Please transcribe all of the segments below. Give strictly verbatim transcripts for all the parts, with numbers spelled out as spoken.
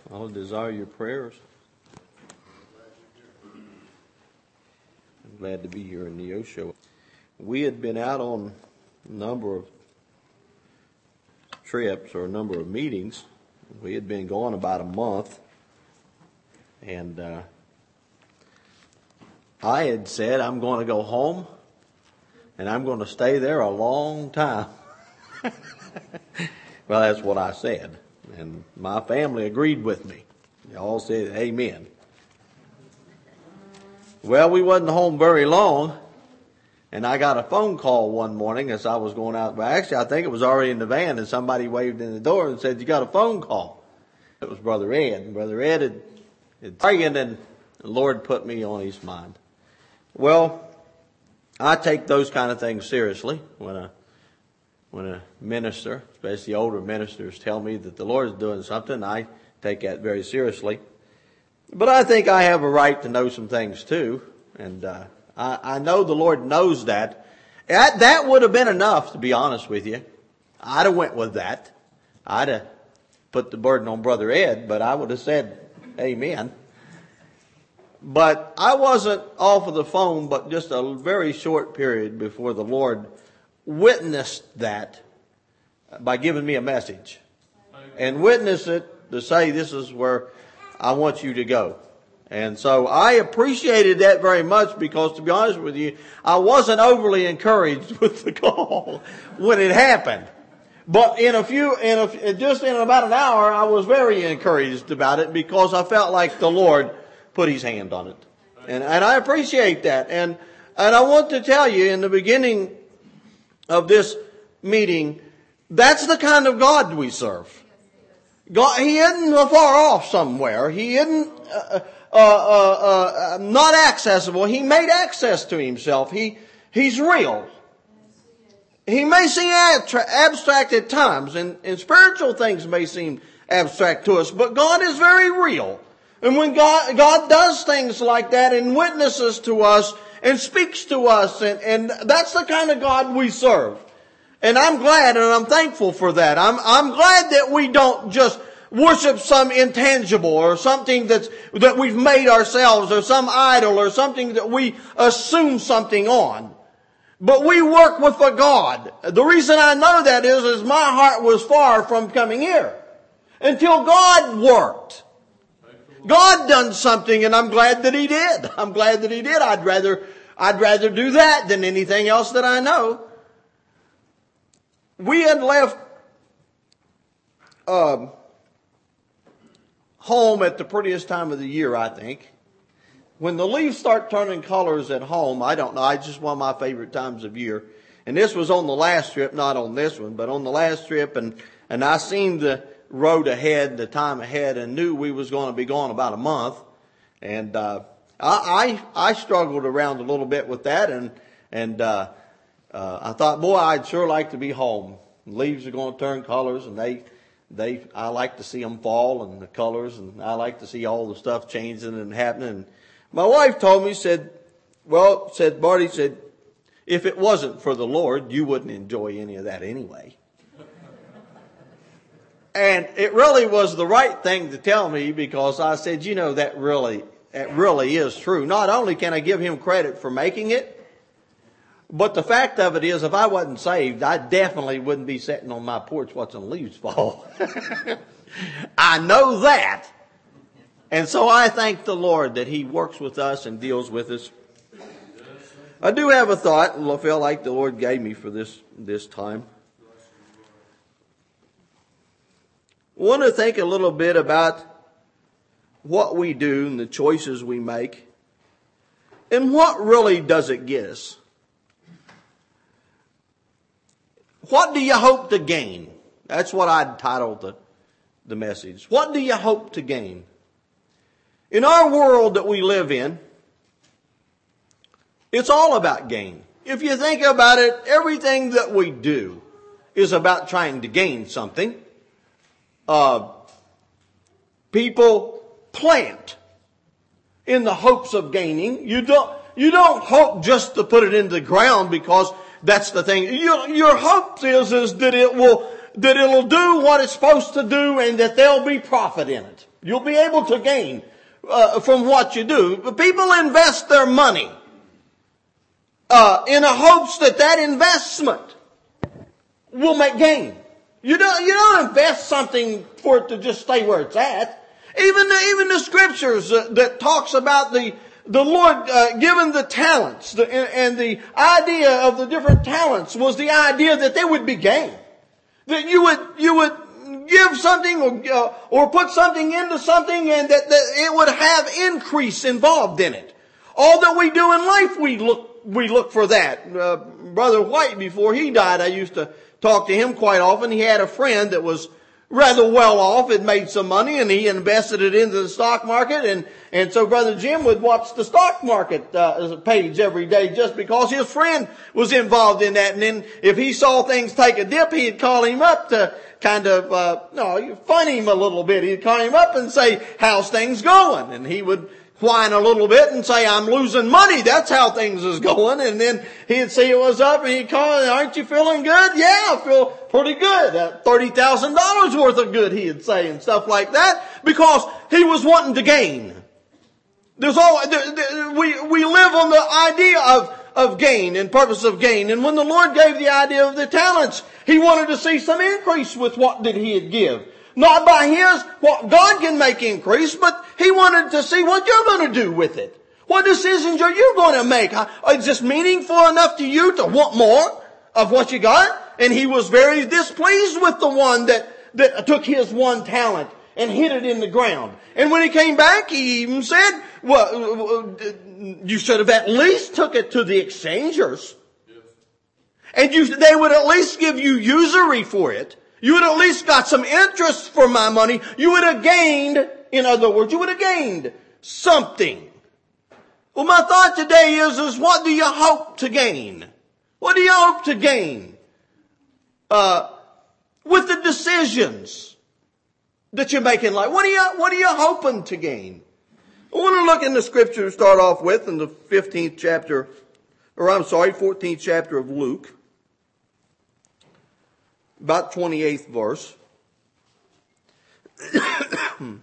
I'll desire your prayers. I'm glad to be here in Neosho. We had been out on a number of trips or a number of meetings. We had been gone about a month. And uh, I had said, I'm going to go home and I'm going to stay there a long time. Well, that's what I said. And my family agreed with me. They all said amen. Well, we wasn't home very long. And I got a phone call one morning as I was going out. Well, actually, I think it was already in the van, and somebody waved in the door and said, you got a phone call. It was Brother Ed. And Brother Ed had, had prayed, and the Lord put me on his mind. Well, I take those kind of things seriously when a, when a minister, especially older ministers, tell me that the Lord is doing something. I take that very seriously. But I think I have a right to know some things too. And uh, I, I know the Lord knows that. that. That would have been enough, to be honest with you. I'd have went with that. I'd have put the burden on Brother Ed, but I would have said amen. But I wasn't off of the phone, but just a very short period before the Lord witnessed that by giving me a message. And witnessed it to say, this is where I want you to go. And so I appreciated that very much because, to be honest with you, I wasn't overly encouraged with the call when it happened. But in a few, in a, just in about an hour, I was very encouraged about it because I felt like the Lord put his hand on it. And, and I appreciate that. And, and I want to tell you in the beginning of this meeting, that's the kind of God we serve. God, he isn't far off somewhere. He isn't uh, uh, uh, uh, not accessible. He made access to himself. He he's real. He may seem abstract at times, and, and spiritual things may seem abstract to us, but God is very real. And when God God does things like that and witnesses to us and speaks to us, and, and that's the kind of God we serve. And I'm glad and I'm thankful for that. I'm, I'm glad that we don't just worship some intangible or something that's, that we've made ourselves or some idol or something that we assume something on. But we work with a God. The reason I know that is, is my heart was far from coming here until God worked. God done something, and I'm glad that he did. I'm glad that he did. I'd rather, I'd rather do that than anything else that I know. We had left um, home at the prettiest time of the year, I think. When the leaves start turning colors at home, I don't know, it's just one of my favorite times of year. And this was on the last trip, not on this one, but on the last trip, and, and I seen the road ahead, the time ahead, and knew we was going to be gone about a month. And uh, I, I I struggled around a little bit with that, and and uh, uh, I thought, boy, I'd sure like to be home. The leaves are going to turn colors, and they they I like to see them fall and the colors, and I like to see all the stuff changing and happening. And my wife told me, said, well, said Marty said, if it wasn't for the Lord, you wouldn't enjoy any of that anyway. And it really was the right thing to tell me, because I said, you know, that really, that really is true. Not only can I give him credit for making it, but the fact of it is, if I wasn't saved, I definitely wouldn't be sitting on my porch watching the leaves fall. I know that. And so I thank the Lord that he works with us and deals with us. I do have a thought, and I feel like the Lord gave me for this, this time. I want to think a little bit about what we do and the choices we make, and what really does it get us. What do you hope to gain? That's what I'd titled the, the message. What do you hope to gain? In our world that we live in, it's all about gain. If you think about it, everything that we do is about trying to gain something. Uh, people plant in the hopes of gaining. You don't, you don't hope just to put it into the ground because that's the thing. Your, your hope is, is that it will that it'll do what it's supposed to do and that there'll be profit in it. You'll be able to gain uh, from what you do. But people invest their money uh, in a hopes that that investment will make gain. You don't, you don't invest something for it to just stay where it's at. Even the, even the scriptures uh, that talks about the the Lord uh, given the talents, the, and the idea of the different talents was the idea that there would be gain. That you would you would give something or uh, or put something into something, and that, that it would have increase involved in it. All that we do in life, we look we look for that. Uh, Brother White, before he died, I used to talk to him quite often. He had a friend that was rather well off, had made some money, and he invested it into the stock market. And, and so Brother Jim would watch the stock market uh, page every day just because his friend was involved in that. And then if he saw things take a dip, he'd call him up to kind of, uh, no, fun him a little bit. He'd call him up and say, how's things going? And he would whine a little bit and say, I'm losing money. That's how things is going. And then he'd see it was up and he'd call, aren't you feeling good? Yeah, I feel pretty good. Uh, thirty thousand dollars worth of good, he'd say, and stuff like that, because he was wanting to gain. There's all, there, there, we, we live on the idea of, of gain and purpose of gain. And when the Lord gave the idea of the talents, he wanted to see some increase with what did he give. Not by his, what God can make increase, but he wanted to see what you're going to do with it. What decisions are you going to make? Is this meaningful enough to you to want more of what you got? And he was very displeased with the one that, that took his one talent and hid it in the ground. And when he came back, he even said, well, you should have at least took it to the exchangers. And you, they would at least give you usury for it. You would at least got some interest for my money. You would have gained, in other words, you would have gained something. Well, my thought today is, is what do you hope to gain? What do you hope to gain? Uh, with the decisions that you make in life. What are you, what are you hoping to gain? I want to look in the scripture to start off with in the fifteenth chapter, or I'm sorry, fourteenth chapter of Luke. About twenty-eighth verse. oh,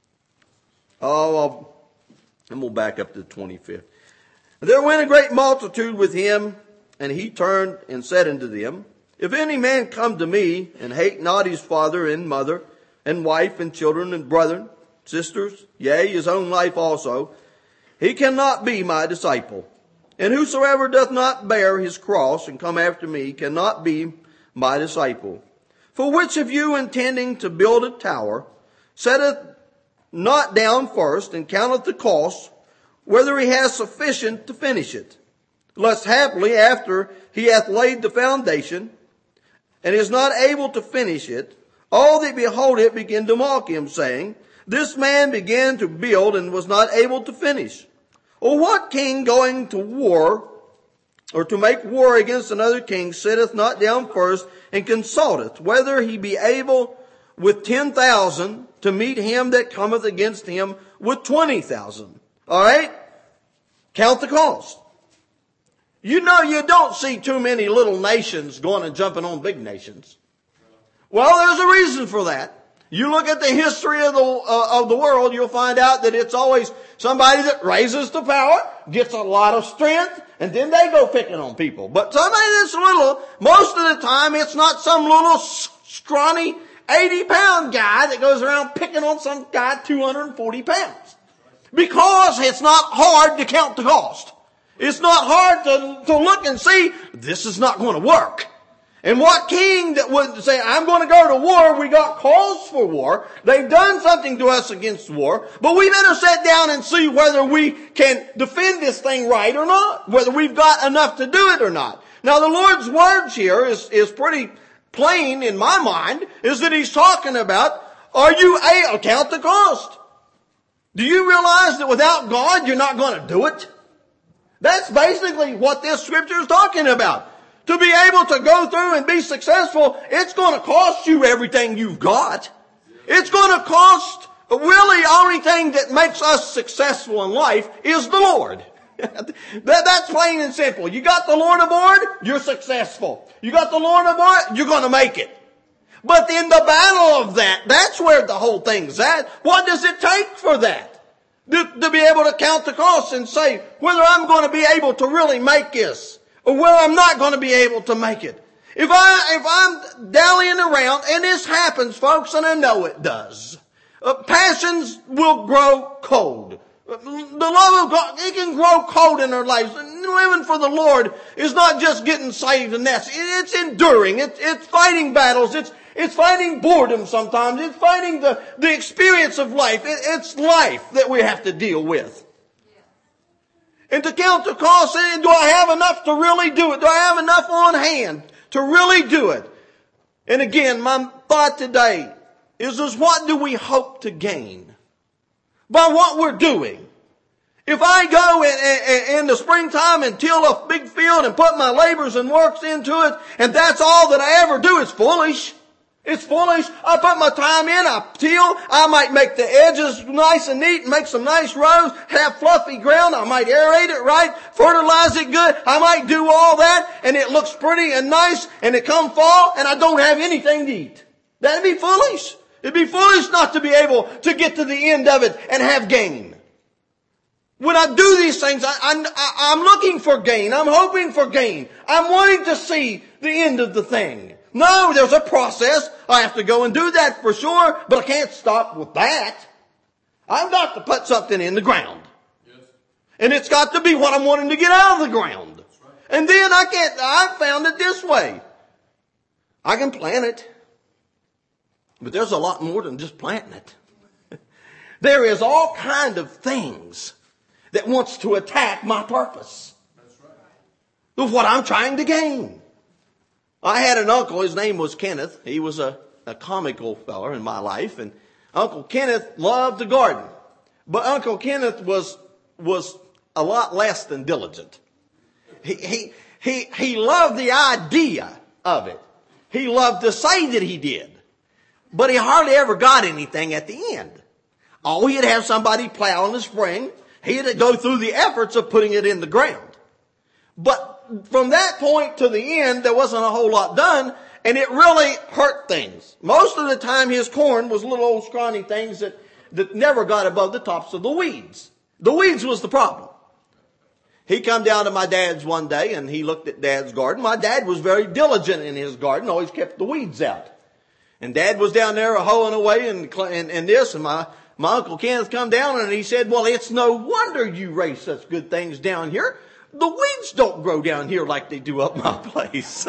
I'll, and we'll back up to the twenty-fifth. There went a great multitude with him, and he turned and said unto them, If any man come to me, and hate not his father and mother, and wife and children and brethren, sisters, yea, his own life also, he cannot be my disciple. And whosoever doth not bear his cross and come after me cannot be my disciple. For which of you, intending to build a tower, setteth not down first and counteth the cost, whether he has sufficient to finish it? Lest haply after he hath laid the foundation, and is not able to finish it, all that behold it begin to mock him, saying, This man began to build and was not able to finish. Or what king going to war, or to make war against another king, sitteth not down first and consulteth whether he be able with ten thousand to meet him that cometh against him with twenty thousand? All right? Count the cost. You know, you don't see too many little nations going and jumping on big nations. Well, there's a reason for that. You look at the history of the uh, of the world, you'll find out that it's always somebody that raises to power, gets a lot of strength, and then they go picking on people. But somebody that's little, most of the time, it's not some little scrawny eighty pound guy that goes around picking on some guy two hundred forty pounds. Because it's not hard to count the cost. It's not hard to, to look and see, this is not going to work. And what king that would say, I'm going to go to war, we got calls for war, they've done something to us against war, but we better sit down and see whether we can defend this thing right or not, whether we've got enough to do it or not. Now the Lord's words here is, is pretty plain in my mind, is that he's talking about, are you able to count the cost? Do you realize that without God you're not going to do it? That's basically what this scripture is talking about. To be able to go through and be successful, it's going to cost you everything you've got. It's going to cost, really, the only thing that makes us successful in life is the Lord. that, that's plain and simple. You got the Lord aboard, you're successful. You got the Lord aboard, you're going to make it. But in the battle of that, that's where the whole thing's at. What does it take for that? To, to be able to count the cost and say whether I'm going to be able to really make this or whether I'm not going to be able to make it. If I, if I'm dallying around, and this happens, folks, and I know it does, uh, passions will grow cold. The love of God, it can grow cold in our lives. Living for the Lord is not just getting saved and that's, it's enduring. It's, it's fighting battles. It's, it's fighting boredom sometimes. It's fighting the, the experience of life. It, it's life that we have to deal with. And to count the cost, do I have enough to really do it? Do I have enough on hand to really do it? And again, my thought today is, is what do we hope to gain by what we're doing? If I go in, in, in the springtime and till a big field and put my labors and works into it, and that's all that I ever do, it's foolish. It's foolish. I put my time in, I till, I might make the edges nice and neat and make some nice rows, have fluffy ground, I might aerate it right, fertilize it good, I might do all that, and it looks pretty and nice, and it come fall, and I don't have anything to eat. That'd be foolish. It'd be foolish not to be able to get to the end of it and have gain. When I do these things, I, I, I'm looking for gain. I'm hoping for gain. I'm wanting to see the end of the thing. No, there's a process. I have to go and do that for sure, but I can't stop with that. I've got to put something in the ground. Yes. And it's got to be what I'm wanting to get out of the ground. That's right. And then I can't, I've found it this way. I can plant it. But there's a lot more than just planting it. There is all kind of things that wants to attack my purpose. That's right. Of what I'm trying to gain. I had an uncle, his name was Kenneth. He was a, a comical feller in my life. And Uncle Kenneth loved the garden. But Uncle Kenneth was, was a lot less than diligent. He, he, he, he loved the idea of it. He loved to say that he did. But he hardly ever got anything at the end. Oh, he'd have somebody plow in the spring. He'd go through the efforts of putting it in the ground. But from that point to the end, there wasn't a whole lot done, and it really hurt things. Most of the time, his corn was little old scrawny things that, that never got above the tops of the weeds. The weeds was the problem. He come down to my dad's one day, and he looked at Dad's garden. My dad was very diligent in his garden, always kept the weeds out. And Dad was down there hoeing away and, and, and this, and my, my Uncle Kenneth come down and he said, well, it's no wonder you raise such good things down here. The weeds don't grow down here like they do up my place.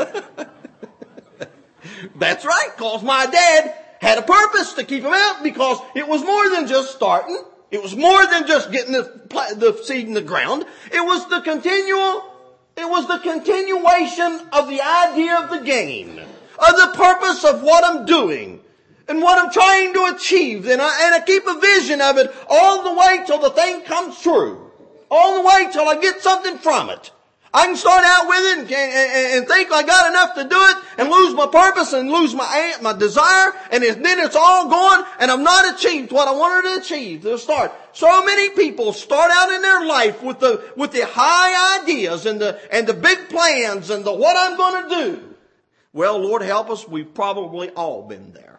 That's right, because my dad had a purpose to keep them out, because it was more than just starting. It was more than just getting the, the seed in the ground. It was the continual, it was the continuation of the idea of the gain. Of the purpose of what I'm doing and what I'm trying to achieve. And I, and I keep a vision of it all the way till the thing comes true. All the way till I get something from it. I can start out with it and, and, and think I got enough to do it and lose my purpose and lose my my desire, and then it's all gone and I've not achieved what I wanted to achieve to start. So many people start out in their life with the with the high ideas and the and the big plans and the what I'm going to do. Well, Lord help us, we've probably all been there.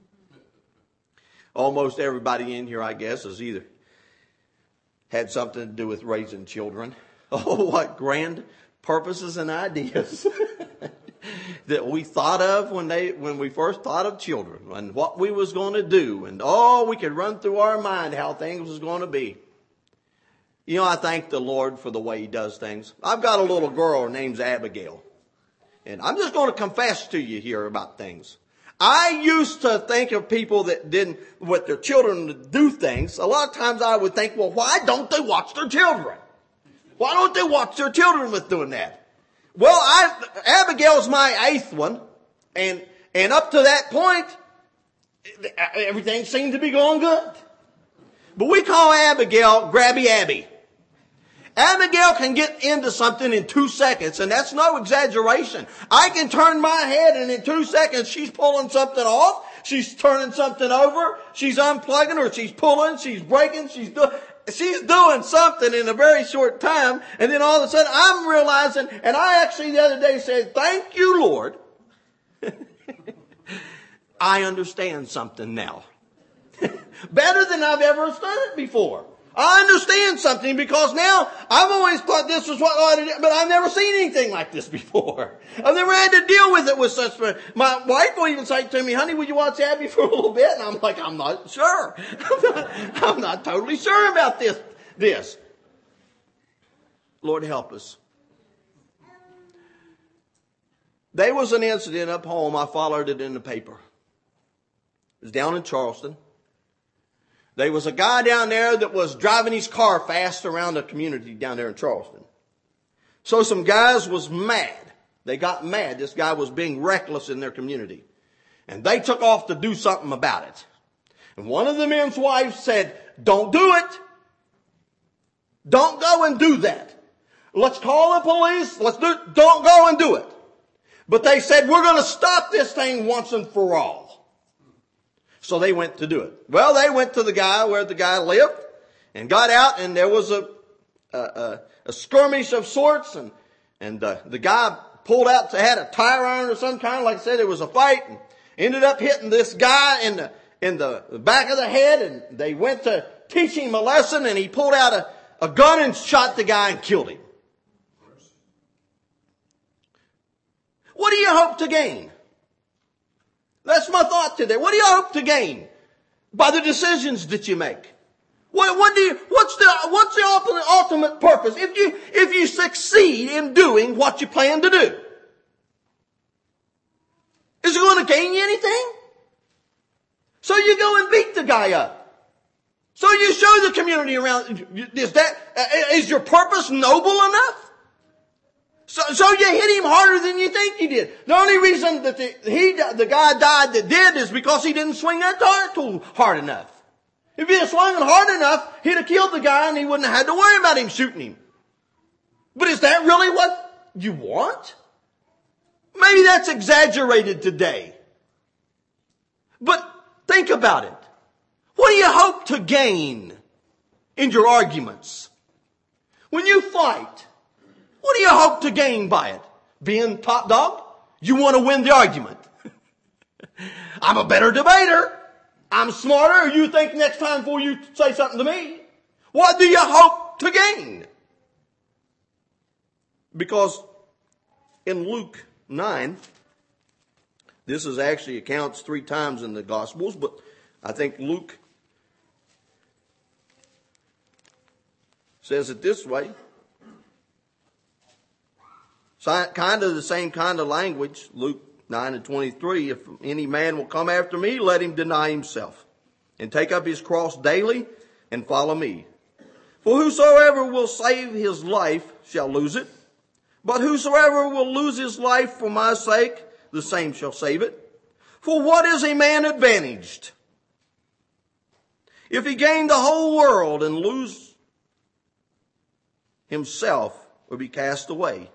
Almost everybody in here, I guess, has either had something to do with raising children. Oh, what grand purposes and ideas that we thought of when they when we first thought of children and what we was going to do. And oh, we could run through our mind how things was going to be. You know, I thank the Lord for the way He does things. I've got a little girl, her name's Abigail. And I'm just going to confess to you here about things. I used to think of people that didn't, with their children do things. A lot of times I would think, well, why don't they watch their children? Why don't they watch their children with doing that? Well, I, Abigail's my eighth one. And, and up to that point, everything seemed to be going good. But we call Abigail Grabby Abby. Abigail can get into something in two seconds, and that's no exaggeration. I can turn my head, and in two seconds, she's pulling something off. She's turning something over. She's unplugging, or she's pulling. She's breaking. She's doing. She's doing something in a very short time, and then all of a sudden, I'm realizing. And I actually the other day said, "Thank you, Lord, I understand something now. Better than I've ever done it before. I understand something because now I've always thought this was what I ought to do, but I've never seen anything like this before. I've never had to deal with it with such. My wife will even say to me, honey, will you watch Abby for a little bit? And I'm like, I'm not sure. I'm not, I'm not totally sure about this. This. Lord help us. There was an incident up home. I followed it in the paper. It was down in Charleston. There was a guy down there that was driving his car fast around the community down there in Charleston. So some guys was mad. They got mad. This guy was being reckless in their community. And they took off to do something about it. And one of the men's wives said, don't do it. Don't go and do that. Let's call the police. Let's do, don't go and do it. But they said, we're going to stop this thing once and for all. So they went to do it. Well, they went to the guy where the guy lived and got out, and there was a a, a, a skirmish of sorts, and and uh, the guy pulled out, had a tire iron or some kind. Like I said, there was a fight, and ended up hitting this guy in the in the back of the head, and they went to teach him a lesson, and he pulled out a, a gun and shot the guy and killed him. What do you hope to gain? That's my thought today. What do you hope to gain by the decisions that you make? What, what do you, what's the, what's the ultimate, ultimate purpose? If you, if you succeed in doing what you plan to do, is it going to gain you anything? So you go and beat the guy up. So you show the community around, is that, is your purpose noble enough? So, so you hit him harder than you think you did. The only reason that the, he, the guy died that did is because he didn't swing that dart tool hard enough. If he had swung it hard enough, he'd have killed the guy and he wouldn't have had to worry about him shooting him. But is that really what you want? Maybe that's exaggerated today. But think about it. What do you hope to gain in your arguments? When you fight, what do you hope to gain by it? Being top dog? You want to win the argument. I'm a better debater. I'm smarter. You think next time before you say something to me. What do you hope to gain? Because in Luke nine, this is actually accounts three times in the Gospels, but I think Luke says it this way. So, kind of the same kind of language, Luke nine and twenty-three. If any man will come after me, let him deny himself and take up his cross daily and follow me. For whosoever will save his life shall lose it. But whosoever will lose his life for my sake, the same shall save it. For what is a man advantaged if he gain the whole world and lose himself or be cast away?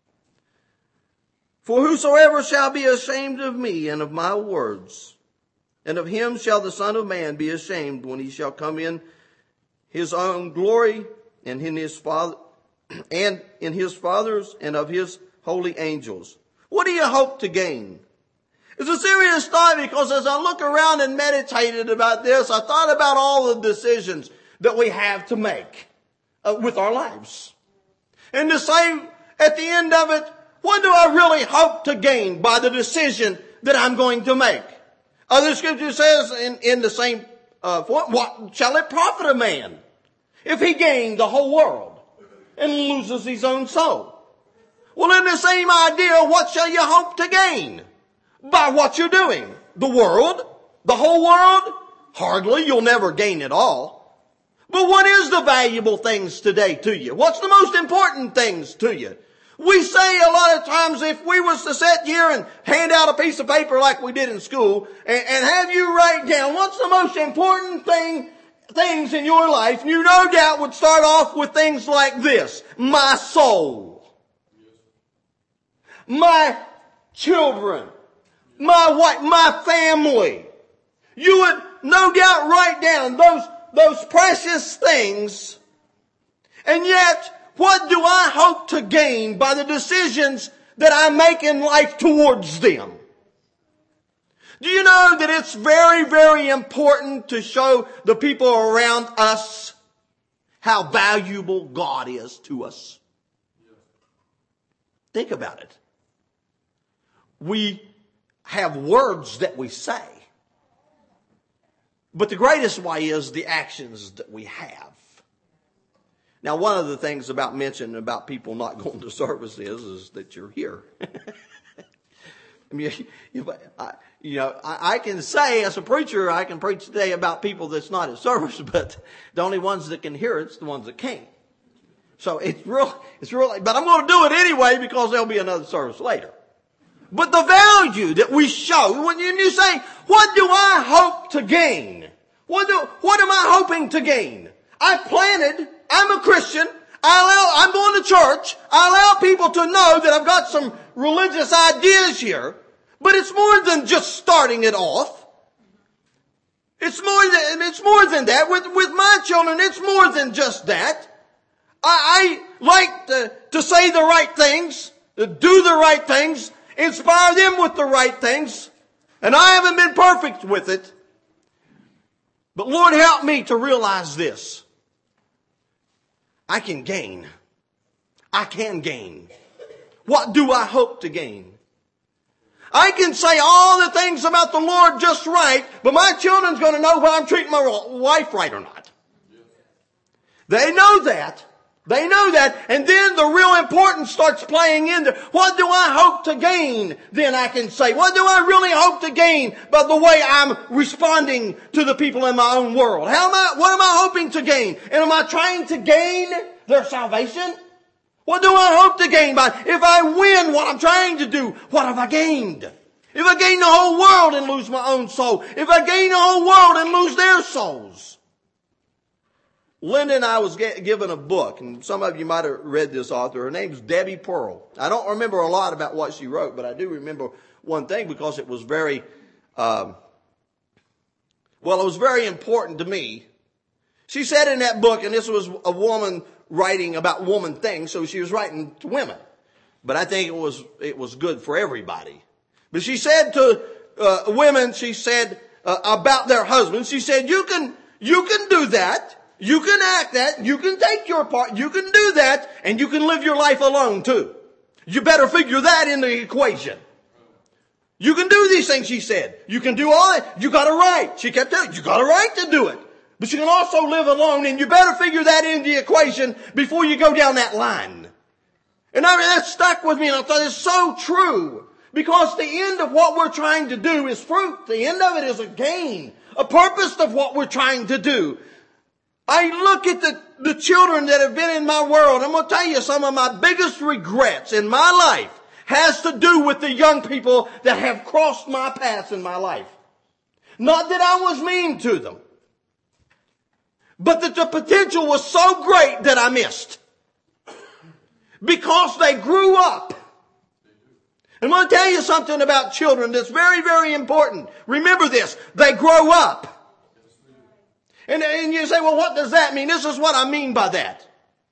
For whosoever shall be ashamed of me and of my words, and of him shall the Son of Man be ashamed when he shall come in his own glory and in his Father and in his Father's and of his holy angels. What do you hope to gain? It's a serious thought, because as I look around and meditated about this, I thought about all the decisions that we have to make uh, with our lives. And to say at the end of it, what do I really hope to gain by the decision that I'm going to make? Other scripture says in, in the same uh, form, what shall it profit a man if he gain the whole world and loses his own soul? Well, in the same idea, what shall you hope to gain by what you're doing? The world? The whole world? Hardly. You'll never gain it all. But what is the valuable things today to you? What's the most important things to you? We say a lot of times, if we was to sit here and hand out a piece of paper like we did in school and, and have you write down what's the most important thing, things in your life, you no doubt would start off with things like this. My soul. My children. My wife. My family. You would no doubt write down those, those precious things. And yet, what do I hope to gain by the decisions that I make in life towards them? Do you know that it's very, very important to show the people around us how valuable God is to us? Think about it. We have words that we say, but the greatest way is the actions that we have. Now, one of the things about mentioning about people not going to service is, is that you're here. I mean, you, I, you know, I, I can say as a preacher, I can preach today about people that's not at service, but the only ones that can hear it's the ones that can't. So it's real, it's really, but I'm going to do it anyway because there'll be another service later. But the value that we show, when you, you say, what do I hope to gain? What do, what am I hoping to gain? I planted, I'm a Christian, I allow, I'm going to church, I allow people to know that I've got some religious ideas here, but it's more than just starting it off. It's more than, it's more than that. With, with my children, it's more than just that. I, I like to, to say the right things, to do the right things, inspire them with the right things, and I haven't been perfect with it. But Lord, help me to realize this. I can gain. I can gain. What do I hope to gain? I can say all the things about the Lord just right, but my children's going to know whether I'm treating my wife right or not. They know that. They know that. And then the real importance starts playing into what do I hope to gain? Then I can say, what do I really hope to gain by the way I'm responding to the people in my own world? How am I, what am I hoping to gain? And am I trying to gain their salvation? What do I hope to gain by, if I win what I'm trying to do, what have I gained? If I gain the whole world and lose my own soul, if I gain the whole world and lose their souls. Linda and I was given a book, and some of you might have read this author. Her name's Debbie Pearl. I don't remember a lot about what she wrote, but I do remember one thing because it was very, um, well, it was very important to me. She said in that book, and this was a woman writing about woman things, so she was writing to women. But I think it was it was good for everybody. But she said to uh, women, she said uh, about their husbands, she said, you can you can do that. You can act that, you can take your part, you can do that, and you can live your life alone too. You better figure that in the equation. You can do these things, she said. You can do all that. You got a right. She kept telling you, you got a right to do it. But you can also live alone, and you better figure that in the equation before you go down that line. And I mean, that stuck with me, and I thought it's so true. Because the end of what we're trying to do is fruit. The end of it is a gain, a purpose of what we're trying to do. I look at the, the children that have been in my world. I'm going to tell you some of my biggest regrets in my life has to do with the young people that have crossed my path in my life. Not that I was mean to them, but that the potential was so great that I missed. Because they grew up. I'm going to tell you something about children that's very, very important. Remember this. They grow up. And, and you say, well, what does that mean? This is what I mean by that.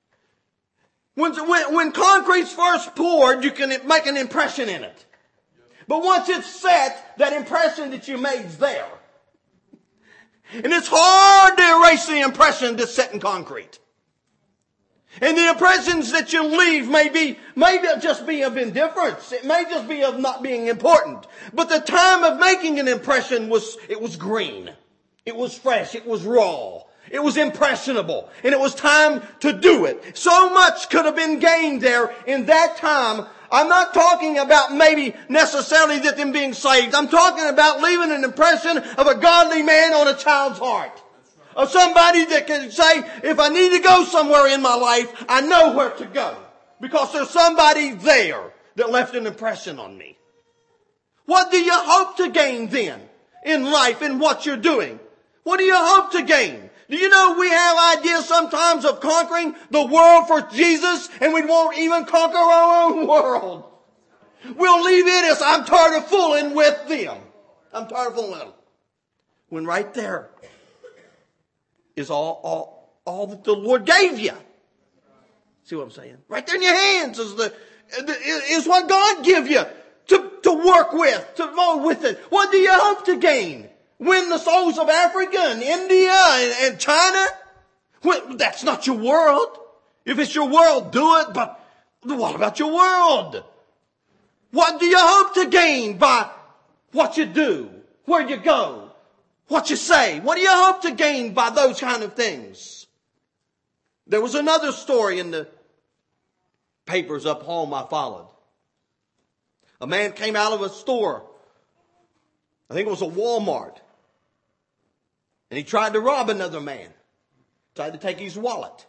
When, when, when concrete's first poured, you can make an impression in it. But once it's set, that impression that you made's there. And it's hard to erase the impression that's set in concrete. And the impressions that you leave may be, may just be of indifference. It may just be of not being important. But the time of making an impression was, it was green. It was fresh. It was raw. It was impressionable. And it was time to do it. So much could have been gained there in that time. I'm not talking about maybe necessarily that them being saved. I'm talking about leaving an impression of a godly man on a child's heart. Of somebody that can say, if I need to go somewhere in my life, I know where to go. Because there's somebody there that left an impression on me. What do you hope to gain then in life in what you're doing? What do you hope to gain? Do you know we have ideas sometimes of conquering the world for Jesus, and we won't even conquer our own world. We'll leave it as, I'm tired of fooling with them. I'm tired of fooling with them. When right there is all, all, all that the Lord gave you. See what I'm saying? Right there in your hands is the, is what God give you to, to work with, to go with it. What do you hope to gain? Win the souls of Africa and India and, and China? Well, that's not your world. If it's your world, do it. But what about your world? What do you hope to gain by what you do, where you go, what you say? What do you hope to gain by those kind of things? There was another story in the papers up home I followed. A man came out of a store. I think it was a Walmart. And he tried to rob another man. Tried to take his wallet.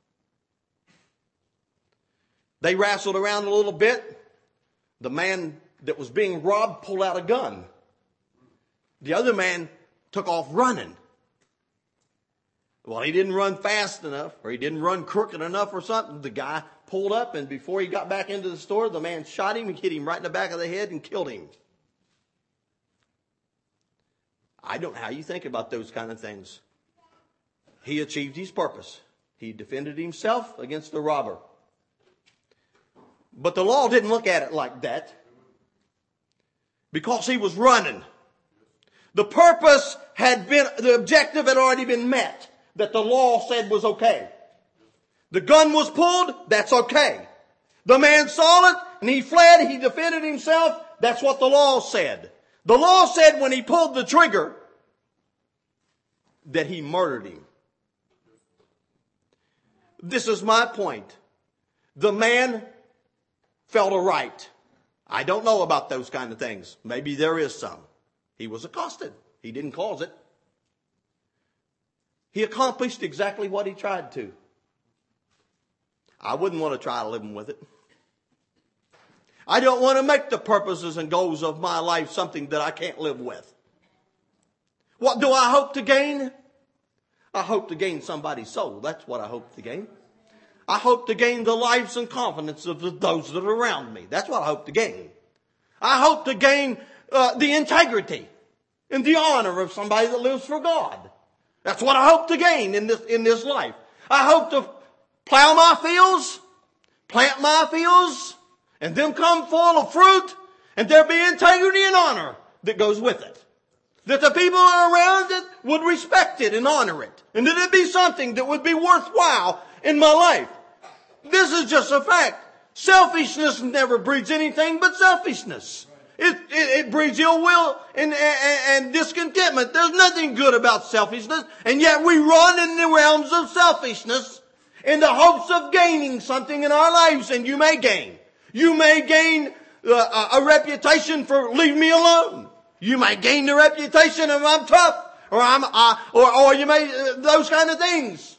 They wrestled around a little bit. The man that was being robbed pulled out a gun. The other man took off running. Well, he didn't run fast enough, or he didn't run crooked enough or something. The guy pulled up, and before he got back into the store, the man shot him and hit him right in the back of the head and killed him. I don't know how you think about those kind of things. He achieved his purpose. He defended himself against the robber. But the law didn't look at it like that, because he was running. The purpose had been, the objective had already been met, that the law said was okay. The gun was pulled, that's okay. The man saw it and he fled, he defended himself, that's what the law said. The law said when he pulled the trigger that he murdered him. This is my point. The man felt a right. I don't know about those kind of things. Maybe there is some. He was accosted. He didn't cause it. He accomplished exactly what he tried to. I wouldn't want to try living with it. I don't want to make the purposes and goals of my life something that I can't live with. What do I hope to gain? I hope to gain somebody's soul. That's what I hope to gain. I hope to gain the lives and confidence of those that are around me. That's what I hope to gain. I hope to gain uh, the integrity and the honor of somebody that lives for God. That's what I hope to gain in this, in this life. I hope to plow my fields, plant my fields, and them come full of fruit, and there be integrity and honor that goes with it. That the people around it would respect it and honor it. And that it be something that would be worthwhile in my life. This is just a fact. Selfishness never breeds anything but selfishness. It, it, it breeds ill will and, and, and discontentment. There's nothing good about selfishness. And yet we run in the realms of selfishness in the hopes of gaining something in our lives. And you may gain. You may gain uh, a, a reputation for leave me alone. You may gain the reputation of I'm tough. Or I'm, uh, or, or you may, uh, those kind of things.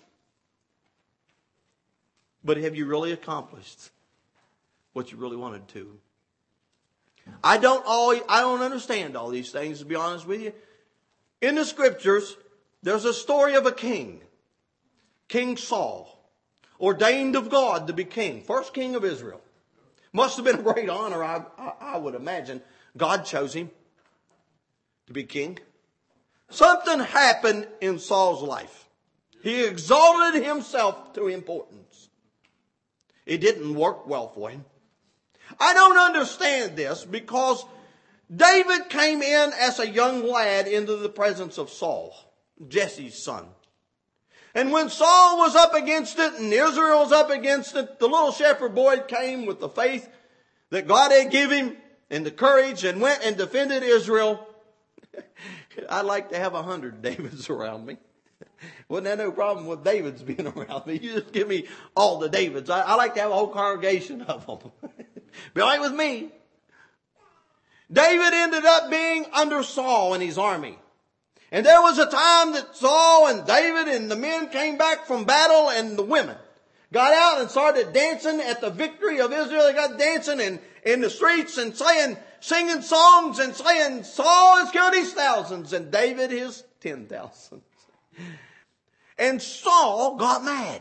But have you really accomplished what you really wanted to? I don't always, I don't understand all these things, to be honest with you. In the scriptures, there's a story of a king. King Saul, ordained of God to be king. First king of Israel. Must have been a great honor, I, I, I would imagine. God chose him to be king. Something happened in Saul's life. He exalted himself to importance. It didn't work well for him. I don't understand this because David came in as a young lad into the presence of Saul, Jesse's son. And when Saul was up against it and Israel was up against it, the little shepherd boy came with the faith that God had given him and the courage and went and defended Israel. I'd like to have a hundred Davids around me. Wouldn't have no problem with Davids being around me. You just give me all the Davids. I, I like to have a whole congregation of them. Be all right with me. David ended up being under Saul and his army. And there was a time that Saul and David and the men came back from battle, and the women got out and started dancing at the victory of Israel. They got dancing in, in the streets and saying, singing songs and saying, Saul has killed his thousands and David his ten thousands. And Saul got mad.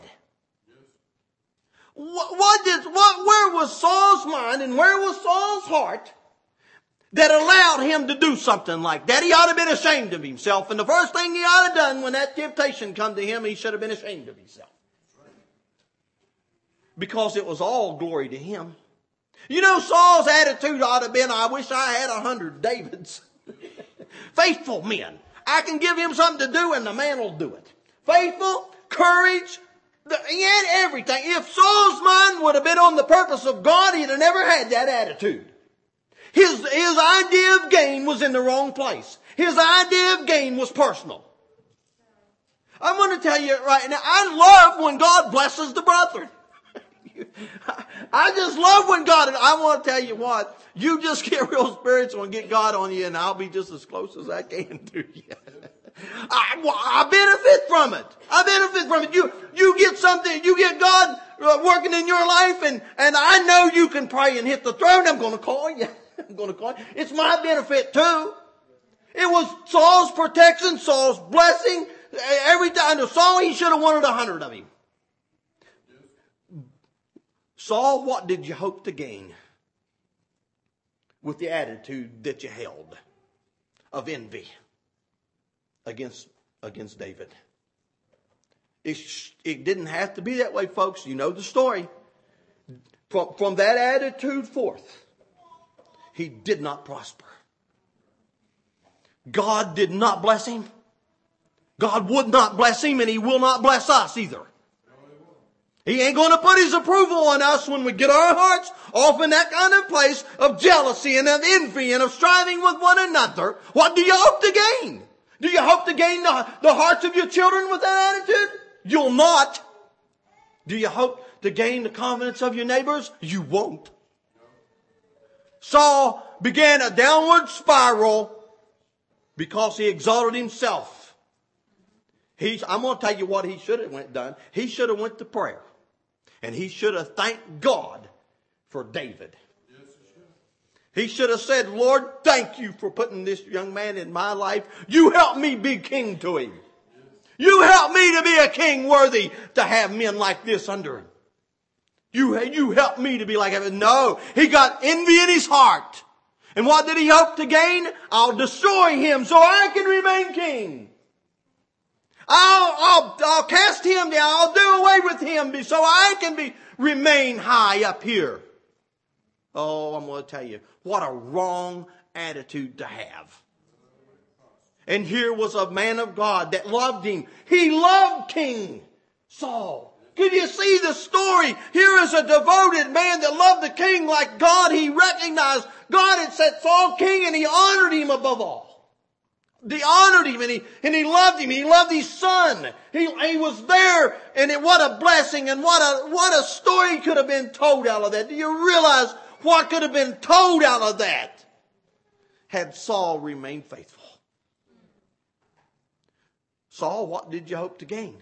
What, what did, what, where was Saul's mind and where was Saul's heart that allowed him to do something like that? He ought to have been ashamed of himself. And the first thing he ought to have done when that temptation come to him, he should have been ashamed of himself. Because it was all glory to him. You know, Saul's attitude ought to have been, I wish I had a hundred Davids. Faithful men. I can give him something to do and the man will do it. Faithful, courage, the, he had everything. If Saul's mind would have been on the purpose of God, he'd have never had that attitude. His, his idea of gain was in the wrong place. His idea of gain was personal. I'm going to tell you right now, I love when God blesses the brethren. I just love when God, and I want to tell you what, you just get real spiritual and get God on you and I'll be just as close as I can to you. I, I benefit from it. I benefit from it. You, you get something, you get God working in your life and, and I know you can pray and hit the throne. I'm going to call you. I'm going to call you. It's my benefit too. It was Saul's protection, Saul's blessing. Every time Saul, he should have wanted a hundred of him. Saul, what did you hope to gain with the attitude that you held of envy against, against David? It, it didn't have to be that way, folks. You know the story. From, from that attitude forth, he did not prosper. God did not bless him. God would not bless him, and he will not bless us either. He ain't going to put his approval on us when we get our hearts off in that kind of place of jealousy and of envy and of striving with one another. What do you hope to gain? Do you hope to gain the, the hearts of your children with that attitude? You'll not. Do you hope to gain the confidence of your neighbors? You won't. Saul began a downward spiral because he exalted himself. He's, I'm going to tell you what he should have went done. He should have went to prayer. And he should have thanked God for David. He should have said, Lord, thank you for putting this young man in my life. You helped me be king to him. You helped me to be a king worthy to have men like this under him. You, you helped me to be like him. No, he got envy in his heart. And what did he hope to gain? I'll destroy him so I can remain king. I'll, I'll, I'll cast him down. I'll do away with him so I can be, remain high up here. Oh, I'm going to tell you, what a wrong attitude to have. And here was a man of God that loved him. He loved King Saul. Could you see the story? Here is a devoted man that loved the king like God. He recognized God had set Saul king and he honored him above all. He honored him and he, and he loved him. He loved his son. He, he was there, and it, what a blessing and what a, what a story could have been told out of that. Do you realize what could have been told out of that had Saul remained faithful? Saul, what did you hope to gain?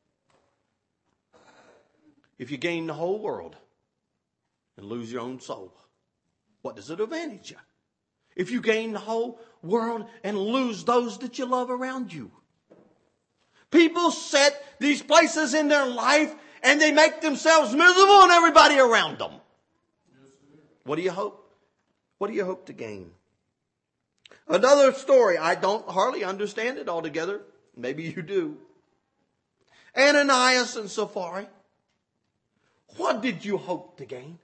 If you gain the whole world and lose your own soul, what does it advantage you? If you gain the whole world and lose those that you love around you. People set these places in their life and they make themselves miserable and everybody around them. What do you hope? What do you hope to gain? Another story, I don't hardly understand it altogether. Maybe you do. Ananias and Sapphira. What did you hope to gain?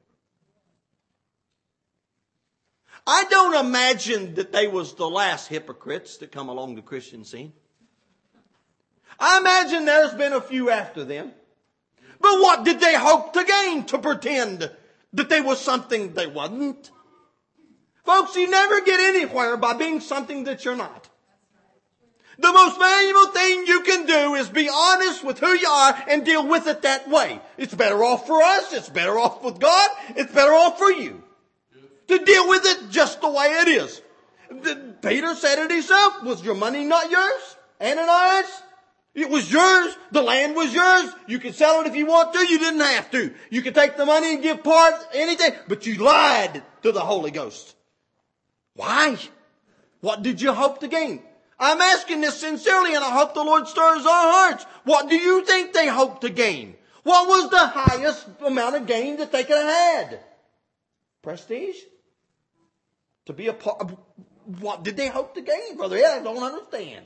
I don't imagine that they was the last hypocrites that come along the Christian scene. I imagine there's been a few after them. But what did they hope to gain to pretend that they was something they wasn't? Folks, you never get anywhere by being something that you're not. The most valuable thing you can do is be honest with who you are and deal with it that way. It's better off for us. It's better off with God. It's better off for you. To deal with it just the way it is. Peter said it himself. Was your money not yours? Ananias? It was yours. The land was yours. You could sell it if you want to. You didn't have to. You could take the money and give part, anything. But you lied to the Holy Ghost. Why? What did you hope to gain? I'm asking this sincerely, and I hope the Lord stirs our hearts. What do you think they hoped to gain? What was the highest amount of gain that they could have had? Prestige? To be a part, what did they hope to gain, Brother Ed? I don't understand.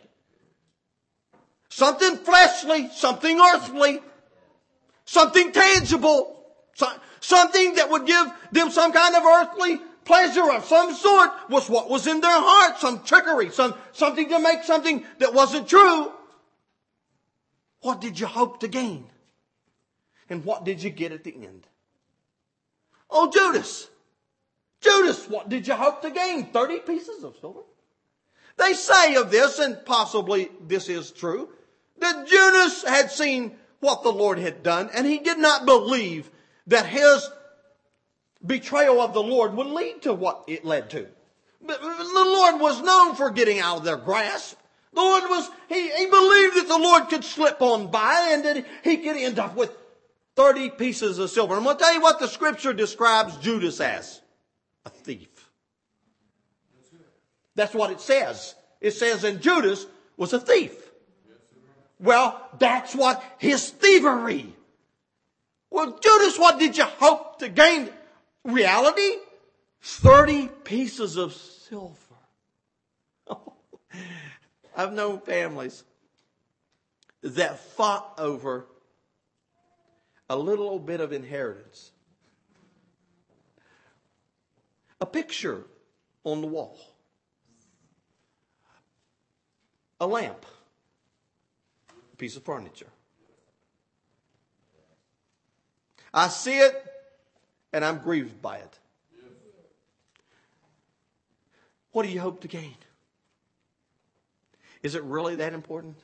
Something fleshly, something earthly, something tangible, Something that would give them some kind of earthly pleasure of some sort was what was in their heart. Some trickery, some, something to make something that wasn't true. What did you hope to gain? And what did you get at the end? Oh, Judas. Judas, what did you hope to gain? thirty pieces of silver? They say of this, and possibly this is true, that Judas had seen what the Lord had done, and he did not believe that his betrayal of the Lord would lead to what it led to. But the Lord was known for getting out of their grasp. The Lord was, he, he believed that the Lord could slip on by and that he could end up with thirty pieces of silver. I'm going to tell you what the scripture describes Judas as. A thief. That's what it says. It says, and Judas was a thief. Well, that's what his thievery. Well, Judas, what did you hope to gain? Reality? thirty pieces of silver. Oh, I've known families that fought over a little bit of inheritance. A picture on the wall. A lamp. A piece of furniture. I see it and I'm grieved by it. What do you hope to gain? Is it really that important?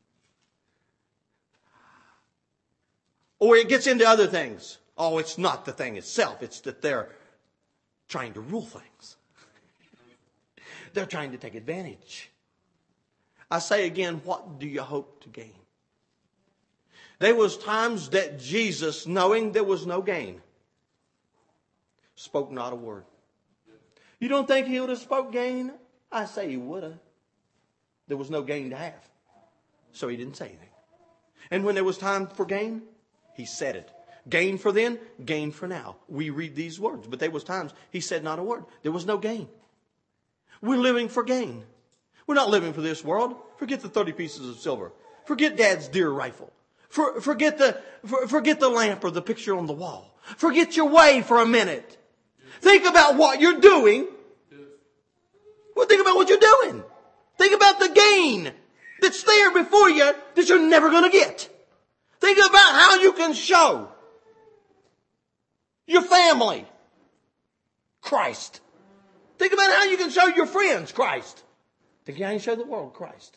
Or it gets into other things. Oh, it's not the thing itself. It's that they're trying to rule things. They're trying to take advantage. I say again, what do you hope to gain? There was times that Jesus, knowing there was no gain, spoke not a word. You don't think he would have spoke gain? I say he would have. There was no gain to have. So he didn't say anything. And when there was time for gain, he said it. Gain for then, gain for now. We read these words. But there was times he said not a word. There was no gain. We're living for gain. We're not living for this world. Forget the thirty pieces of silver. Forget Dad's deer rifle. For, forget the for, forget the lamp or the picture on the wall. Forget your way for a minute. Think about what you're doing. Well, think about what you're doing. Think about the gain that's there before you that you're never going to get. Think about how you can show your family Christ. Think about how you can show your friends Christ. Think how you can show the world Christ.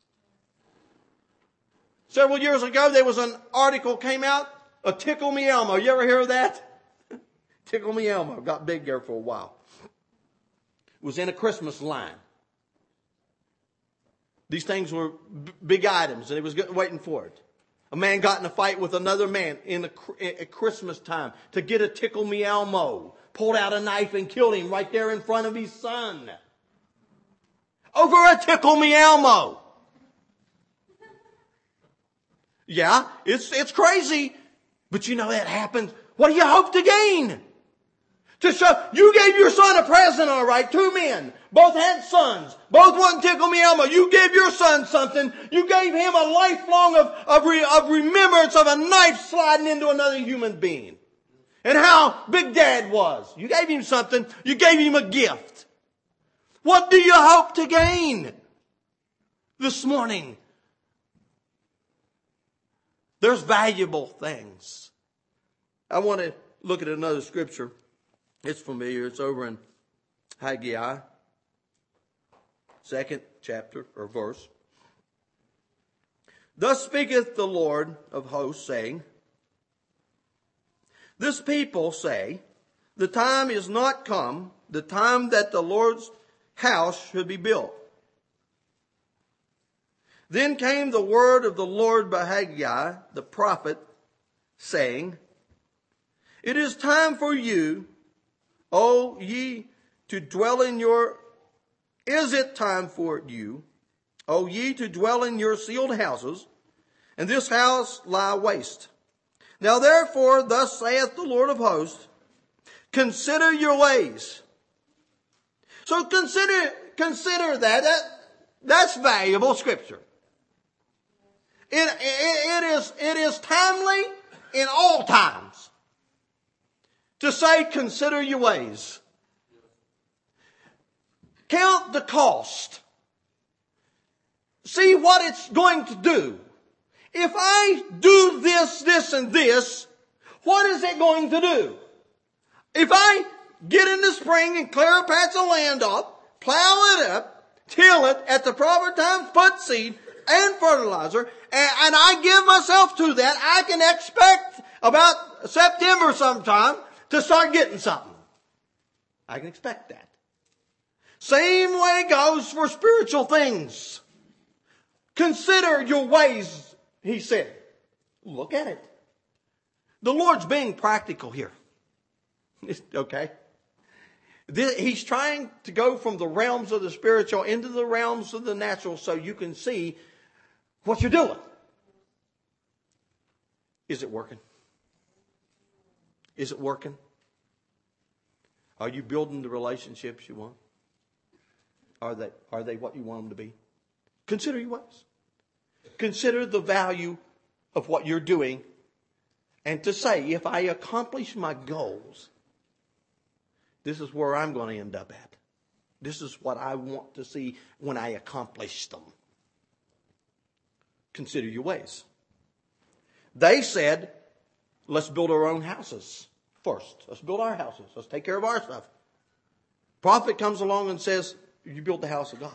Several years ago, there was an article came out, a Tickle Me Elmo. You ever hear of that? Tickle Me Elmo. Got big there for a while. It was in a Christmas line. These things were b- big items, and he was waiting for it. A man got in a fight with another man in a, at Christmas time to get a Tickle Me Elmo. Pulled out a knife and killed him right there in front of his son. Over a Tickle Me Elmo. Yeah, it's, it's crazy. But you know that happens. What do you hope to gain? To show, you gave your son a present, all right. Two men. Both had sons. Both wanted Tickle Me Elmo. You gave your son something. You gave him a lifelong of, of, re, of remembrance of a knife sliding into another human being. And how Big Dad was. You gave him something. You gave him a gift. What do you hope to gain this morning? There's valuable things. I want to look at another scripture. It's familiar. It's over in Haggai, second chapter or verse. Thus speaketh the Lord of hosts, saying, this people say, the time is not come, the time that the Lord's house should be built. Then came the word of the Lord by Haggai, the prophet, saying, it is time for you, O ye, to dwell in your, is it time for you, O ye, to dwell in your sealed houses, and this house lie waste. Now therefore, thus saith the Lord of hosts, consider your ways. So consider, consider that. that that's valuable scripture. It, it, it is, it is timely in all times. to say, consider your ways. Count the cost. See what it's going to do. If I do this, this, and this, what is it going to do? If I get in the spring and clear a patch of land off, plow it up, till it at the proper time, put seed and fertilizer, and, and I give myself to that, I can expect about September sometime to start getting something. I can expect that. Same way goes for spiritual things. Consider your ways, he said. Look at it. The Lord's being practical here. Okay? He's trying to go from the realms of the spiritual into the realms of the natural so you can see what you're doing. Is it working? Is it working? Are you building the relationships you want? Are they, are they what you want them to be? Consider your ways. Consider the value of what you're doing. And to say, if I accomplish my goals, this is where I'm going to end up at. This is what I want to see when I accomplish them. Consider your ways. They said, let's build our own houses first. Let's build our houses. Let's take care of our stuff. Prophet comes along and says, you build the house of God.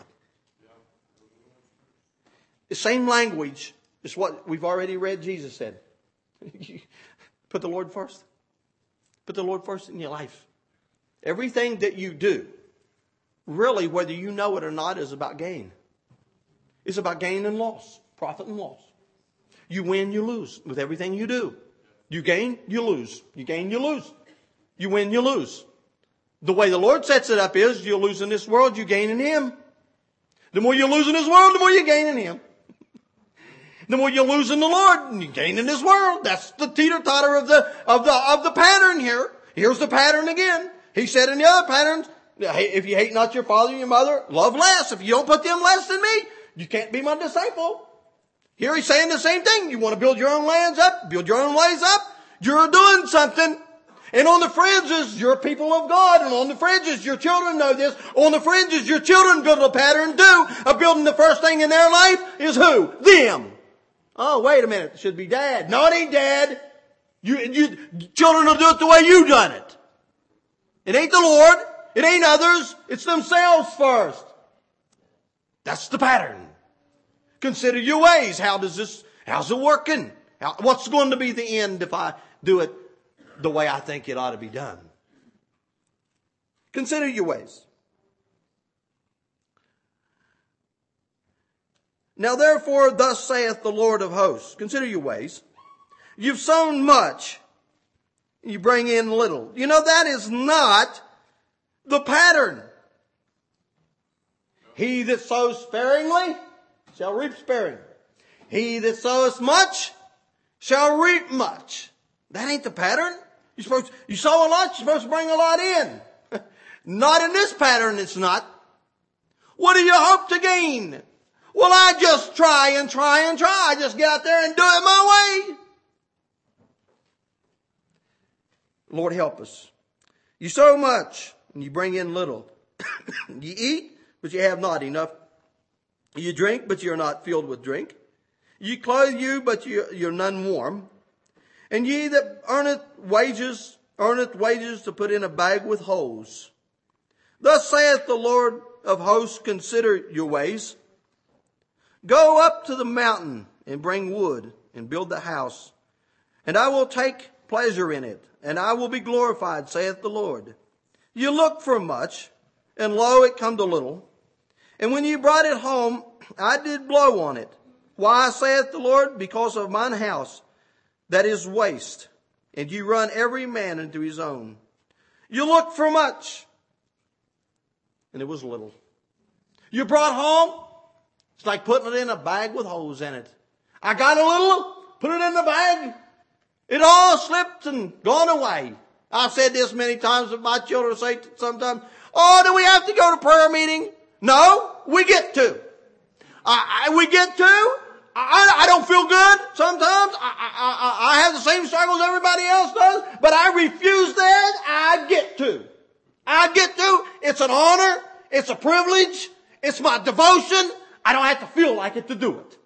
The same language is what we've already read Jesus said. Put the Lord first. Put the Lord first in your life. Everything that you do, really, whether you know it or not, is about gain. It's about gain and loss, profit and loss. You win, you lose with everything you do. You gain, you lose. You gain, you lose. You win, you lose. The way the Lord sets it up is you lose in this world, you gain in Him. The more you lose in this world, the more you gain in Him. The more you lose in the Lord, you gain in this world. That's the teeter-totter of the, of the, of the pattern here. Here's the pattern again. He said in the other patterns, if you hate not your father and your mother, love less. If you don't put them less than me, you can't be my disciple. Here he's saying the same thing. You want to build your own lands up, build your own ways up, you're doing something. And on the fringes, you're people of God. And on the fringes, your children know this. On the fringes, your children build a pattern too of building the first thing in their life is who? Them. Oh, wait a minute. It should be dad. No, it ain't dad. You, you, children will do it the way you done it. It ain't the Lord. It ain't others. It's themselves first. That's the pattern. Consider your ways. How does this, how's it working? How, what's going to be the end if I do it the way I think it ought to be done? Consider your ways. Now therefore, thus saith the Lord of hosts. Consider your ways. You've sown much. You bring in little. You know, that is not the pattern. He that sows sparingly shall reap sparingly. He that soweth much shall reap much. That ain't the pattern. You're supposed, you sow a lot, you're supposed to bring a lot in. Not in this pattern, it's not. What do you hope to gain? Well, I just try and try and try. I just get out there and do it my way. Lord, help us. You sow much and you bring in little. You eat, but you have not enough. You drink, but you're not filled with drink. You clothe you, but you, you're none warm. And ye that earneth wages, earneth wages to put in a bag with holes. Thus saith the Lord of hosts, consider your ways. Go up to the mountain and bring wood and build the house. And I will take pleasure in it, and I will be glorified, saith the Lord. You looked for much, and lo, it come to little. And when you brought it home, I did blow on it. Why, saith the Lord? Because of mine house that is waste, and you run every man into his own. You looked for much, and it was little. You brought home, it's like putting it in a bag with holes in it. I got a little, put it in the bag. It all slipped and gone away. I've said this many times, but my children say sometimes, oh, do we have to go to prayer meeting? No, we get to. I, I, we get to. I, I don't feel good sometimes. I, I, I have the same struggles everybody else does, but I refuse that. I get to. I get to. It's an honor. It's a privilege. It's my devotion. I don't have to feel like it to do it.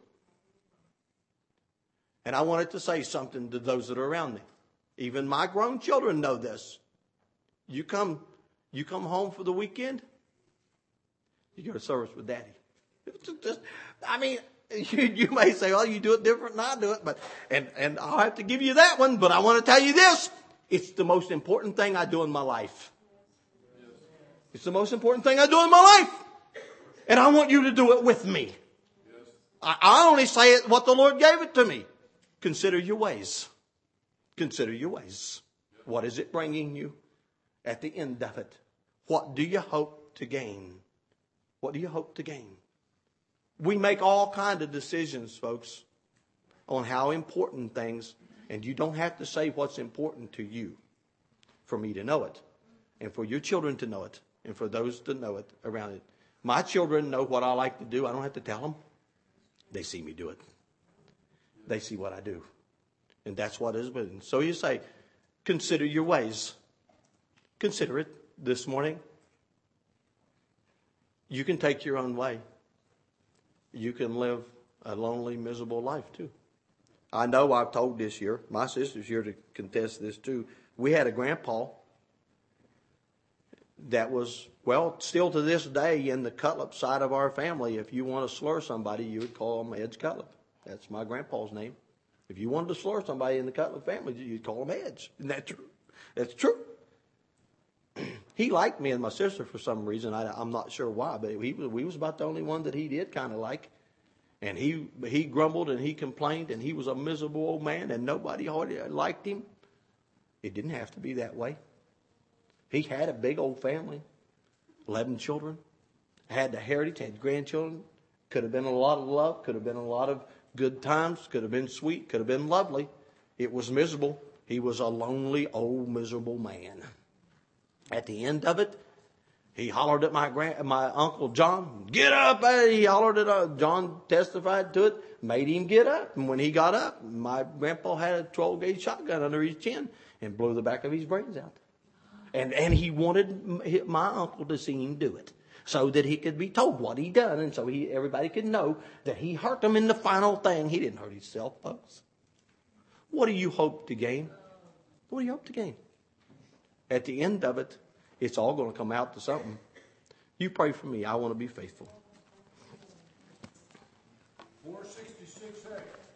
And I wanted to say something to those that are around me. Even my grown children know this. You come, you come home for the weekend, you go to service with Daddy. Just, I mean, you, you may say, "Oh, you do it different than I do it," but and and I'll have to give you that one. But I want to tell you this: it's the most important thing I do in my life. It's the most important thing I do in my life, and I want you to do it with me. I, I only say it what the Lord gave it to me. Consider your ways. Consider your ways. What is it bringing you at the end of it? What do you hope to gain? What do you hope to gain? We make all kinds of decisions, folks, on how important things, and you don't have to say what's important to you for me to know it, and for your children to know it, and for those to know it around it. My children know what I like to do. I don't have to tell them. They see me do it. They see what I do. And that's what is been. So you say, consider your ways. Consider it this morning. You can take your own way. You can live a lonely, miserable life too. I know I've told this here. My sister's here to contest this too. We had a grandpa that was, well, still to this day in the Cutlip side of our family. If you want to slur somebody, you would call him Edge Cutlip. That's my grandpa's name. If you wanted to slur somebody in the Cutlip family, you'd call him Edge. Isn't that true? That's true. He liked me and my sister for some reason. I, I'm not sure why, but he, we was about the only one that he did kind of like. And he he grumbled and he complained, and he was a miserable old man, and nobody hardly liked him. It didn't have to be that way. He had a big old family, eleven children, had the heritage, had grandchildren. Could have been a lot of love, could have been a lot of good times, could have been sweet, could have been lovely. It was miserable. He was a lonely, old, miserable man. At the end of it, he hollered at my grand, my Uncle John, "Get up!" He hollered at uh, John, testified to it, made him get up. And when he got up, my grandpa had a twelve gauge shotgun under his chin and blew the back of his brains out. And and he wanted my uncle to see him do it, so that he could be told what he done, and so he everybody could know that he hurt them in the final thing. He didn't hurt himself, folks. What do you hope to gain? What do you hope to gain? At the end of it, it's all going to come out to something. You pray for me. I want to be faithful. four sixty-six A.